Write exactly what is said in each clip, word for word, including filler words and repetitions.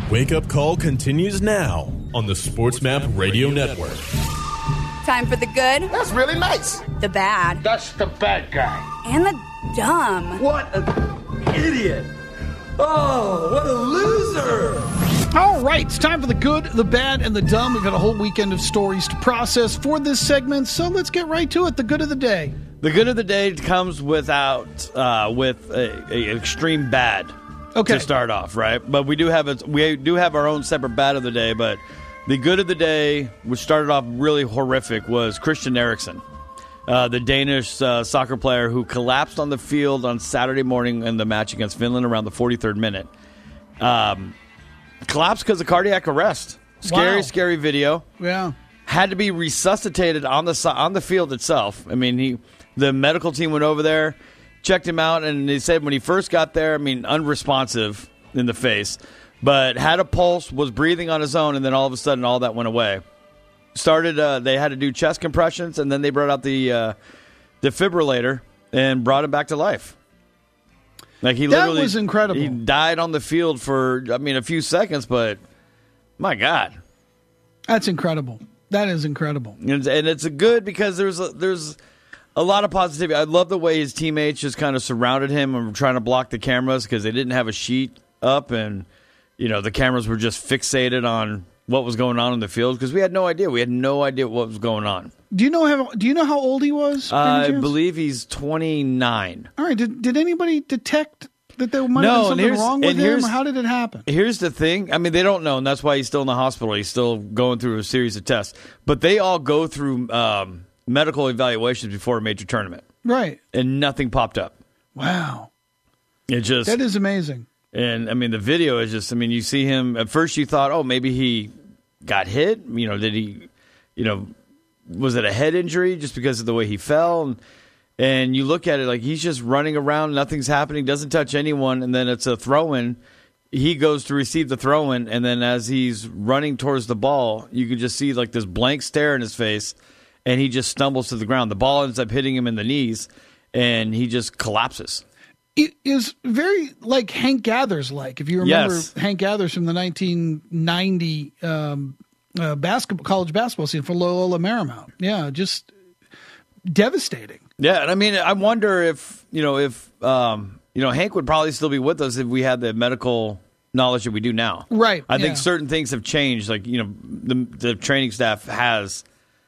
Wake Up Call continues now on the SportsMap Radio Network. Time for the good. That's really nice. The bad. That's the bad guy. And the dumb. What an idiot. Oh, what a loser. All right, it's time for the good, the bad, and the dumb. We've got a whole weekend of stories to process for this segment, so let's get right to it. The good of the day. The good of the day comes without uh, with a, a extreme bad. Okay. To start off, right? But we do have a, we do have our own separate bad of the day. But the good of the day, which started off really horrific, was Christian Eriksen, uh, the Danish uh, soccer player who collapsed on the field on Saturday morning in the match against Finland around the forty-third minute. Um, collapsed because of cardiac arrest. Scary, Wow. scary video. Yeah. Had to be resuscitated on the on the field itself. I mean, he the medical team went over there, checked him out, and they said when he first got there, I mean, unresponsive in the face, but had a pulse, was breathing on his own, and then all of a sudden, all that went away. Started, uh, they had to do chest compressions, and then they brought out the uh, defibrillator and brought him back to life. Like he That literally, was incredible. He died on the field for, I mean, a few seconds, but my God. That's incredible. That is incredible. And, and it's a good because there's a, there's a lot of positivity. I love the way his teammates just kind of surrounded him and were trying to block the cameras because they didn't have a sheet up, and you know the cameras were just fixated on what was going on in the field because we had no idea. We had no idea what was going on. Do you know how? Do you know how old he was? Uh, I believe he's twenty-nine. All right. Did, did anybody detect that there might No, have and been something here's- wrong with and him? here's- Or how did it happen? Here's the thing. I mean, they don't know, and that's why he's still in the hospital. He's still going through a series of tests. But they all go through um, medical evaluations before a major tournament. Right. And nothing popped up. Wow. It just That is amazing. And, I mean, the video is just, I mean, you see him, at first you thought, oh, maybe he got hit. You know, did he, you know, was it a head injury just because of the way he fell? And, and you look at it like he's just running around, nothing's happening, doesn't touch anyone, and then it's a throw-in. He goes to receive the throw-in, and then as he's running towards the ball, you can just see like this blank stare in his face, and he just stumbles to the ground. The ball ends up hitting him in the knees, and he just collapses. It is very like Hank Gathers like. If you remember Yes. Hank Gathers from the nineteen ninety um, uh, basketball college basketball season for Loyola Marymount. Yeah, just devastating. Yeah, and I mean, I wonder if, you know, if, um, you know, Hank would probably still be with us if we had the medical knowledge that we do now. Right, I yeah. think certain things have changed. Like, you know, the, the training staff has,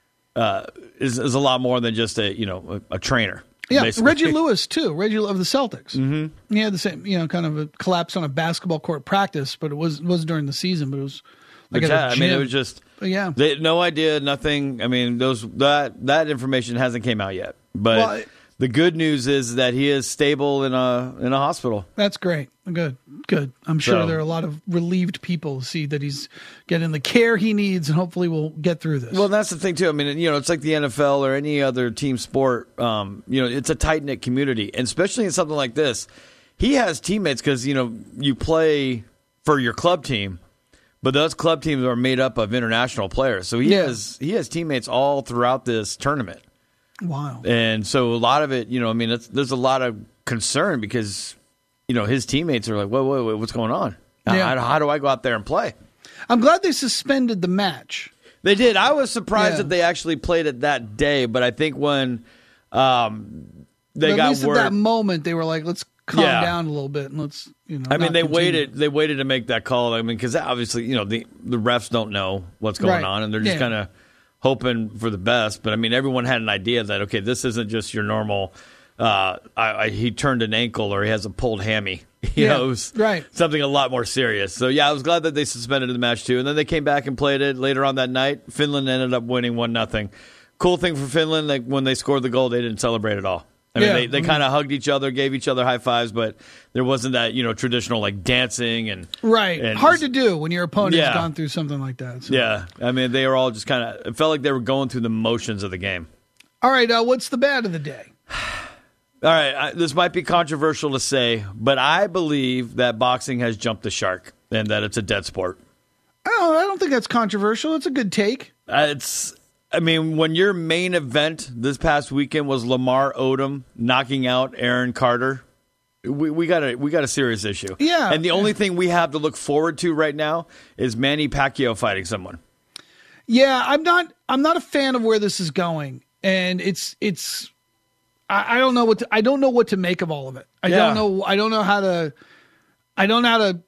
uh, is, is a lot more than just a, you know, a, a trainer. Yeah, basically. Reggie Lewis too. Reggie of the Celtics. Mm-hmm. He had the same, you know, kind of a collapse on a basketball court practice, but it was was during the season. But it was like But at yeah, a I mean, it gym. was just, But yeah. they had no idea, nothing. I mean, those that that information hasn't came out yet. But Well, I- the good news is that he is stable in a in a hospital. That's great. Good, good. I'm sure So- there are a lot of relieved people who see that he's getting the care he needs, and hopefully we'll get through this. Well, that's the thing too. I mean, you know, it's like the N F L or any other team sport. Um, you know, it's a tight knit community, and especially in something like this, he has teammates because you know you play for your club team, but those club teams are made up of international players. So he Yeah. has he has teammates all throughout this tournament, Wow. and so a lot of it, you know, I mean, it's, there's a lot of concern because you know his teammates are like, whoa, whoa, whoa what's going on? Yeah. How, how do I go out there and play? I'm glad they suspended the match. They did. I was surprised Yeah. that they actually played it that day, but I think when um, they But at got least word, at that moment, they were like, let's calm Yeah. down a little bit and let's, you know. I mean, not they continue. waited. They waited to make that call. I mean, because obviously, you know, the the refs don't know what's going Right. on, and they're just Yeah. kind of hoping for the best. But I mean, everyone had an idea that okay, this isn't just your normal. Uh, I, I, he turned an ankle or he has a pulled hammy. You Yeah, know, it was right. something a lot more serious. So yeah, I was glad that they suspended the match too, and then they came back and played it later on that night. Finland ended up winning one nothing. Cool thing for Finland, like when they scored the goal, they didn't celebrate at all. I mean, Yeah. they, they kind of hugged each other, gave each other high fives, but there wasn't that you know traditional like dancing and Right. and Hard to do when your opponent's Yeah. gone through something like that. So. yeah. I mean, they were all just kind of. It felt like they were going through the motions of the game. All right. Uh, what's the bad of the day? All right, I, this might be controversial to say, but I believe that boxing has jumped the shark and that it's a dead sport. Oh, I don't think that's controversial. It's a good take. Uh, it's, I mean, when your main event this past weekend was Lamar Odom knocking out Aaron Carter, we, we got a we got a serious issue. Yeah. And the only thing we have to look forward to right now is Manny Pacquiao fighting someone. Yeah, I'm not. I'm not a fan of where this is going, and it's it's. I, I don't know what to, I don't know what to make of all of it. I Yeah. don't know. I don't know how to. I don't know how to.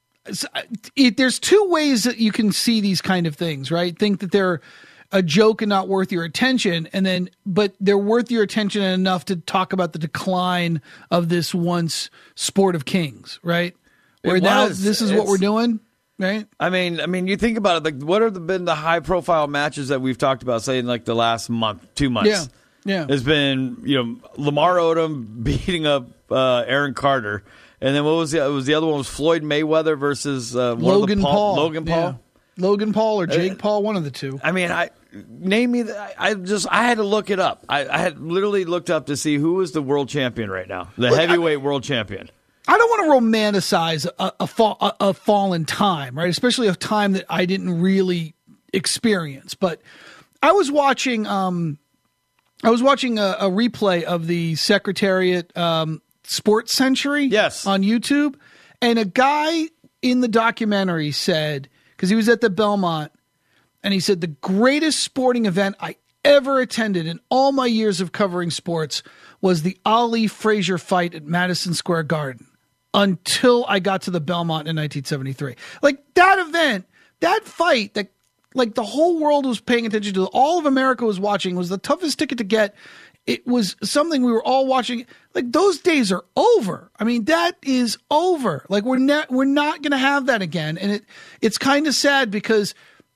It, there's two ways that you can see these kind of things, right? Think that they're a joke and not worth your attention, and then but they're worth your attention enough to talk about the decline of this once sport of kings, right? Where It now was. this is what It's- we're doing, right? I mean, I mean, you think about it. Like, what have been the high profile matches that we've talked about, say, in like the last month, two months? Yeah, yeah. It's been, you know, Lamar Odom beating up uh, Aaron Carter, and then what was the? It was the other one was Floyd Mayweather versus uh, one Logan of the Paul. Logan Paul. Yeah. Logan Paul or Jake Paul, one of the two. I mean, I name me. The, I I just I had to look it up. I, I had literally looked up to see who is the world champion right now, the Look, heavyweight world champion. I don't want to romanticize a, a, fall, a, a fallen time, right? Especially a time that I didn't really experience. But I was watching, um, I was watching a, a replay of the Secretariat um, Sports Century, Yes. on YouTube, and a guy in the documentary said, because he was at the Belmont, and he said the greatest sporting event I ever attended in all my years of covering sports was the Ali Frazier fight at Madison Square Garden until I got to the Belmont in nineteen seventy-three. Like that event, that fight, that like the whole world was paying attention to, all of America was watching, was the toughest ticket to get. It was something we were all watching. Like those days are over. I mean, that is over. Like we're not we're not going to have that again, and it it's kind of sad because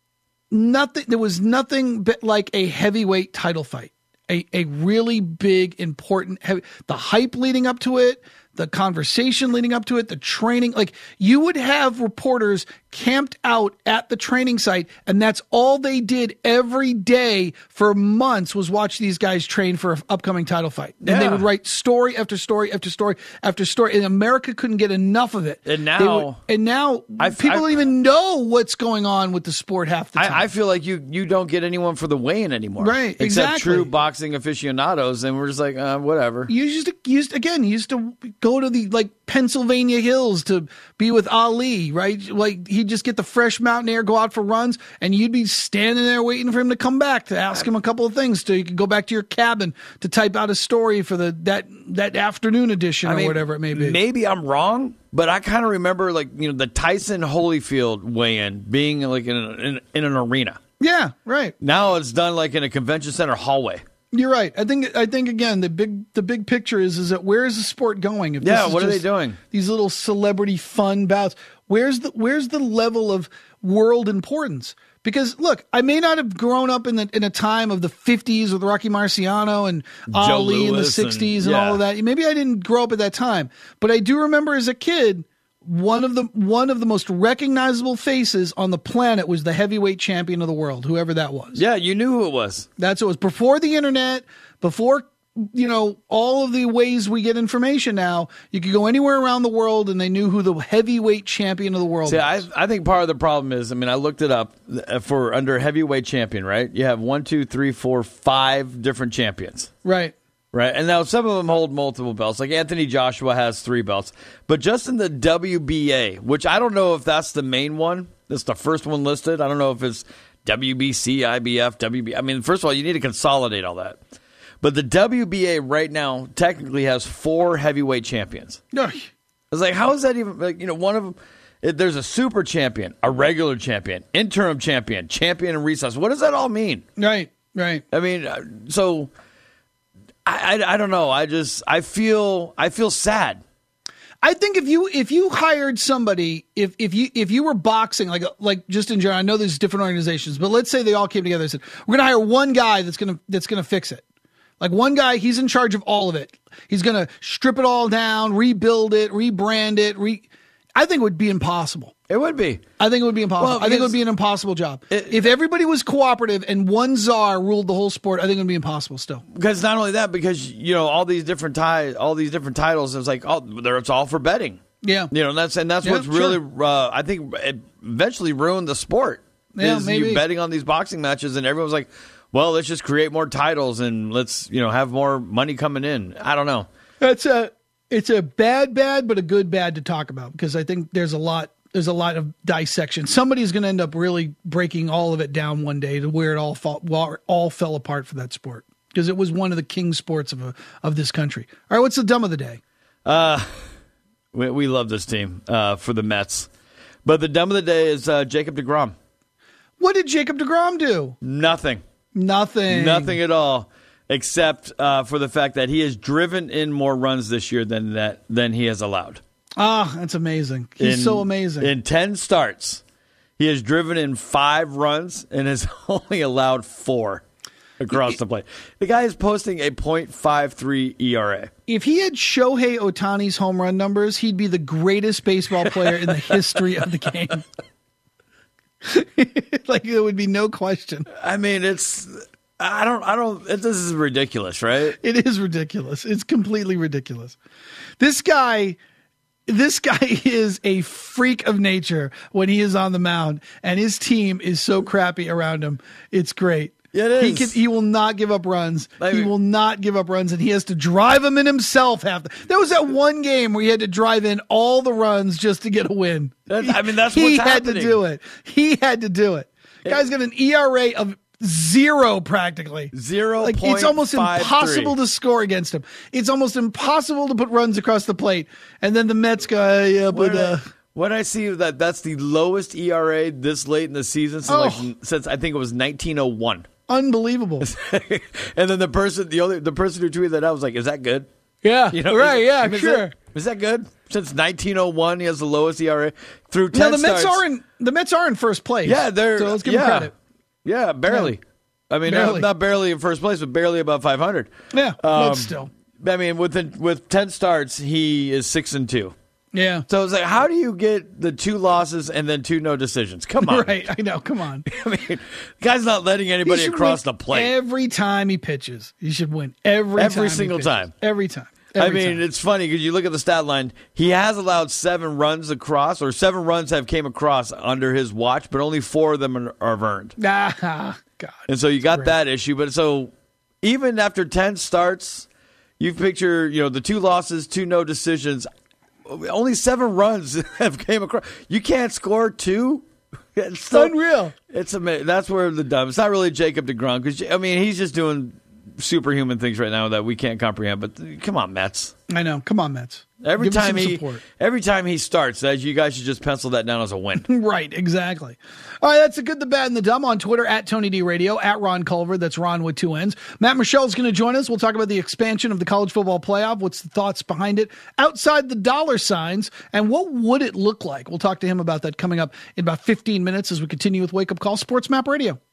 nothing. There was nothing but like a heavyweight title fight, a a really big, important, heavy. The hype leading up to it, the conversation leading up to it, the training. Like you would have reporters camped out at the training site, and that's all they did every day for months was watch these guys train for an upcoming title fight. And they Yeah. would write story after story after story after story, and America couldn't get enough of it. And They now- would- and now I've- people I've- don't even know what's going on with the sport half the time. I, I feel like you you don't get anyone for the weigh-in anymore, Right, Except exactly. true boxing aficionados, and we're just like, uh, whatever. You used to used again. You used to go to the like Pennsylvania hills to be with Ali, right? Like he'd just get the fresh mountain air, go out for runs, and you'd be standing there waiting for him to come back to ask him a couple of things, so you could go back to your cabin to type out a story for the that that afternoon edition or I mean, whatever it may be. Maybe I'm wrong, but I kind of remember like you know the Tyson Holyfield weigh-in being like in, a, in in an arena. Yeah, right. Now it's done like in a convention center hallway. You're right. I think I think again the big the big picture is is that where is the sport going? If Yeah, this is what are they just doing? These little celebrity fun bouts. Where's the where's the level of world importance? Because look, I may not have grown up in the in a time of the fifties with Rocky Marciano and Ali in the Lewis and- sixties and, yeah. all of that. Maybe I didn't grow up at that time, but I do remember as a kid. One of the one of the most recognizable faces on the planet was the heavyweight champion of the world, whoever that was. Yeah, you knew who it was. That's what it was before the internet, before, you know, all of the ways we get information now. You could go anywhere around the world and they knew who the heavyweight champion of the world See, I, was. I think part of the problem is, I mean, I looked it up uh, for under heavyweight champion, right? You have one, two, three, four, five different champions. Right. Right, and now some of them hold multiple belts. Like Anthony Joshua has three belts. But just in the W B A, which I don't know if that's the main one. That's the first one listed. I don't know if it's W B C, I B F, W B. I mean, first of all, you need to consolidate all that. But the W B A right now technically has four heavyweight champions. No. It's like, how is that even, like, you know, one of them, it, there's a super champion, a regular champion, interim champion, champion in recess. What does that all mean? Right. Right. I mean, uh, so... I, I, I don't know. I just I feel I feel sad. I think if you if you hired somebody, if if you if you were boxing, like like just in general, I know there's different organizations, but let's say they all came together and said, we're gonna hire one guy that's gonna that's gonna fix it. Like one guy, he's in charge of all of it. He's gonna strip it all down, rebuild it, rebrand it, re I think it would be impossible. It would be. I think it would be impossible. Well, I think it would because- be an impossible job. It- if everybody was cooperative and one czar ruled the whole sport, I think it would be impossible still. Because not only that, because you know all these different ti- all these different titles, it's like oh, they're- it's all for betting. Yeah. You know, and that's and that's Yeah, what's sure. really uh, I think it eventually ruined the sport. Yeah, is maybe. you betting on these boxing matches, and everyone's like, well, let's just create more titles and let's you know have more money coming in. I don't know. That's uh It's a bad bad, but a good bad to talk about because I think there's a lot there's a lot of dissection. Somebody's going to end up really breaking all of it down one day to where it all fall, all fell apart for that sport because it was one of the king sports of a, of this country. All right, what's the dumb of the day? Uh, we, we love this team uh, for the Mets, but the dumb of the day is uh, Jacob deGrom. What did Jacob deGrom do? Nothing. Nothing. Nothing at all. Except uh, for the fact that he has driven in more runs this year than that than he has allowed. Ah, that's amazing. He's in, so amazing. In ten starts, he has driven in five runs and has only allowed four across the plate. The guy is posting a point five three E R A. If he had Shohei Ohtani's home run numbers, he'd be the greatest baseball player in the history of the game. Like, there would be no question. I mean, it's... I don't, I don't, this is ridiculous, right? It is ridiculous. It's completely ridiculous. This guy, this guy is a freak of nature when he is on the mound, and his team is so crappy around him. It's great. Yeah, it is. He can, he will not give up runs. I he mean, will not give up runs, and he has to drive them in himself. Half the, there was that one game where he had to drive in all the runs just to get a win. That, I mean, that's he what's had happening. to do it. He had to do it. Guy's got an E R A of zero practically. Zero. Like it's almost impossible to score against him. It's almost impossible to put runs across the plate. And then the Mets go, yeah, but when, uh, I, when I see that that's the lowest E R A this late in the season since, Oh. like, since I think it was nineteen oh one. unbelievable. And then the person, the only the person who tweeted that out was like, "Is that good?" Yeah, You know, right. is, Yeah, is sure. That, is that good? Since nineteen oh one, he has the lowest E R A through ten Now the starts. Mets are in the Mets are in first place. Yeah, they're so let's give yeah. them credit. Yeah, barely. I mean, Barely. Not, not barely in first place, but barely above five hundred. Yeah, Um, but still. I mean, with with ten starts, he is six and two. Yeah. So it's like, how do you get the two losses and then two no decisions? Come on, Right, I know. Come on. I mean, the guy's not letting He anybody should across win the plate. every time he pitches. He should win every Every time he single pitches. time. Every time. I Every mean, time. it's funny because you look at the stat line. He has allowed seven runs across, or seven runs have came across under his watch, but only four of them are, are earned. Ah, God. And so you got Great. that issue. But so even after ten starts, you picture, you know, the two losses, two no decisions, only seven runs have came across. You can't score two. It's so, Unreal. It's amazing. That's where the dumb. It's not really Jacob deGrom because I mean he's just doing superhuman things right now that we can't comprehend. But come on, Mets. I know. Come on, Mets. Every Give him time some he, support. every time he starts, that you guys should just pencil that down as a win. Right, exactly. All right, that's the good, the bad, and the dumb on Twitter at Tony D Radio, at Ron Culver. That's Ron with two N's. Matt Michelle's going to join us. We'll talk about the expansion of the college football playoff. What's the thoughts behind it outside the dollar signs, and what would it look like? We'll talk to him about that coming up in about fifteen minutes as we continue with Wake Up Call Sports Map Radio.